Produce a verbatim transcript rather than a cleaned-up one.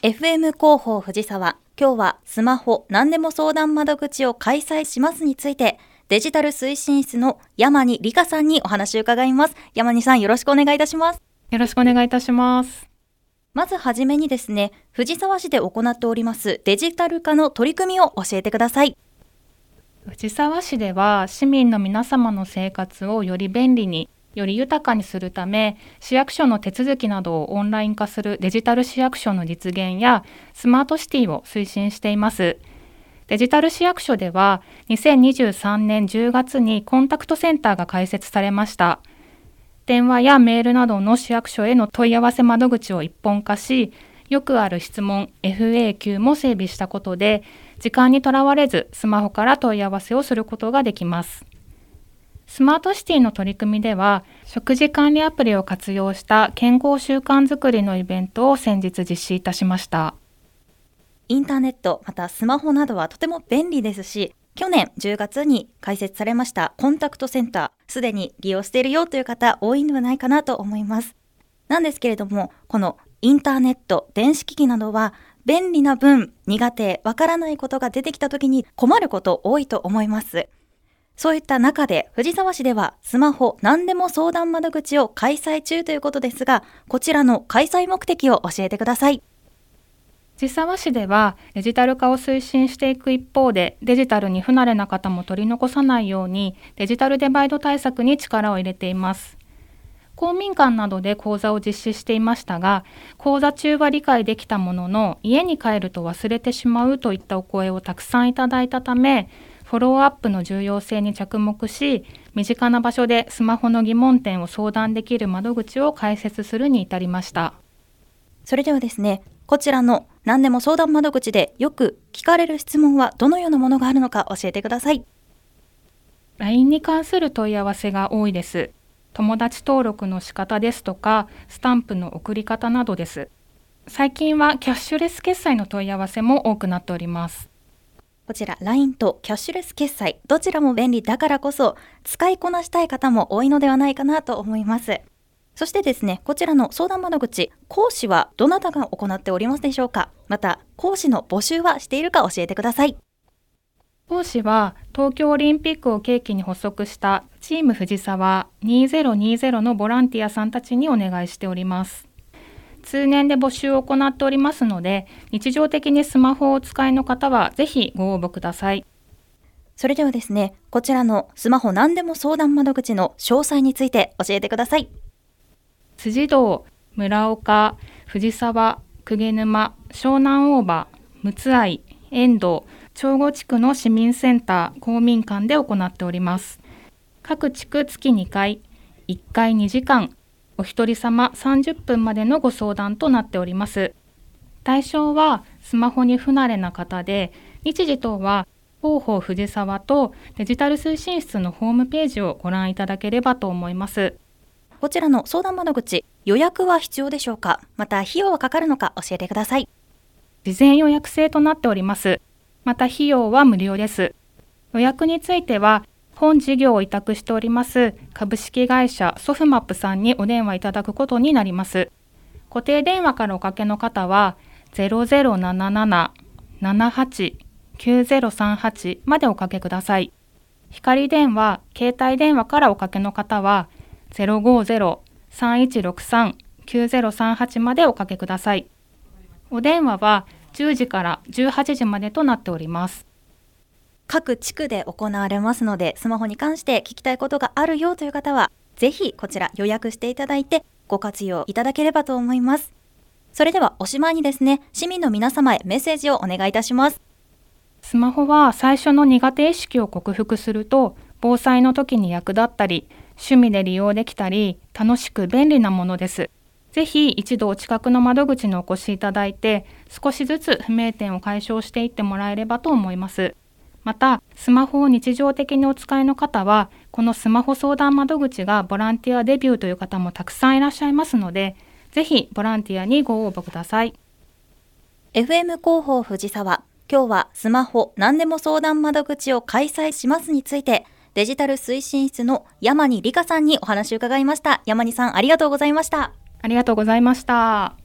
エフエム 広報藤沢、今日はスマホ何でも相談窓口を開催しますについて、デジタル推進室の山に理香さんにお話を伺います。山にさん、よろしくお願いいたします。 よろしくお願いいたします。 まずはじめにですね、藤沢市で行っておりますデジタル化の取り組みを教えてください。 藤沢市では市民の皆様の生活をより便利に、より豊かにするため、市役所の手続きなどをオンライン化するデジタル市役所の実現やスマートシティを推進しています。デジタル市役所ではにせんにじゅうさんねんじゅうがつにコンタクトセンターが開設されました。電話やメールなどの市役所への問い合わせ窓口を一本化し、よくある質問 エフエーキュー も整備したことで、時間にとらわれずスマホから問い合わせをすることができます。スマートシティの取り組みでは、食事管理アプリを活用した健康習慣づくりのイベントを先日実施いたしました。 インターネット、またスマホなどはとても便利ですし、去年じゅうがつに開設されましたコンタクトセンター、すでに利用しているよという方多いのではないかなと思います。なんですけれども、このインターネット、電子機器などは便利な分、苦手、わからないことが出てきたときに困ること多いと思います。そういった中で藤沢市ではスマホ何でも相談窓口を開催中ということですが、こちらの開催目的を教えてください。 藤沢市ではデジタル化を推進していく一方で、デジタルに不慣れな方も取り残さないようにデジタルデバイド対策に力を入れています。公民館などで講座を実施していましたが、講座中は理解できたものの家に帰ると忘れてしまうといったお声をたくさんいただいたため、フォローアップの重要性に着目し、身近な場所でスマホの疑問点を相談できる窓口を開設するに至りました。 それではですね、こちらの何でも相談窓口でよく聞かれる質問はどのようなものがあるのか教えてください。 ライン に関する問い合わせが多いです。友達登録の仕方ですとか、スタンプの送り方などです。最近はキャッシュレス決済の問い合わせも多くなっております。 こちら ライン とキャッシュレス決済、どちらも便利だからこそ使いこなしたい方も多いのではないかなと思います。そしてですね、こちらの相談窓口、講師はどなたが行っておりますでしょうか。また講師の募集はしているか教えてください。 講師は東京オリンピックを契機に発足したチーム藤沢にせんにじゅうのボランティアさんたちにお願いしております。通年で募集を行っておりますので、日常的にスマホをお使いの方はぜひご応募ください。 それではですね、こちらのスマホ何でも相談窓口の詳細について教えてください。 辻堂、村岡、藤沢、鵠沼、湘南大場、陸奥愛、遠藤、長後地区の市民センター、公民館で行っております。各地区月にかい、いっかいにじかん、お一人様さんじゅっぷんまでのご相談となっております。対象はスマホに不慣れな方で、日時等は広報藤沢とデジタル推進室のホームページをご覧いただければと思います。 こちらの相談窓口、予約は必要でしょうか。また費用はかかるのか教えてください。 事前予約制となっております。また費用は無料です。予約については本事業を委託しております株式会社ソフマップさんにお電話いただくことになります。固定電話からおかけの方は ゼロゼロなななな ななはち きゅうゼロさんはち までおかけください。光電話、携帯電話からおかけの方は ゼロごゼロ さんいちろくさん きゅうゼロさんはち までおかけください。お電話はじゅうじからじゅうはちじまでとなっております。 各地区で行われますので、スマホに関して聞きたいことがあるよという方はぜひこちら予約していただいてご活用いただければと思います。それではおしまいにですね、市民の皆様へメッセージをお願いいたします。 スマホは最初の苦手意識を克服すると、防災の時に役立ったり、趣味で利用できたり、楽しく便利なものです。ぜひ一度お近くの窓口にお越しいただいて、少しずつ不明点を解消していってもらえればと思います。また、スマホを日常的にお使いの方は、このスマホ相談窓口がボランティアデビューという方もたくさんいらっしゃいますので、ぜひボランティアにご応募ください。 エフエム 広報藤沢、今日はスマホ何でも相談窓口を開催しますについて、デジタル推進室の山に理香さんにお話を伺いました。山にさん、ありがとうございました。 ありがとうございました。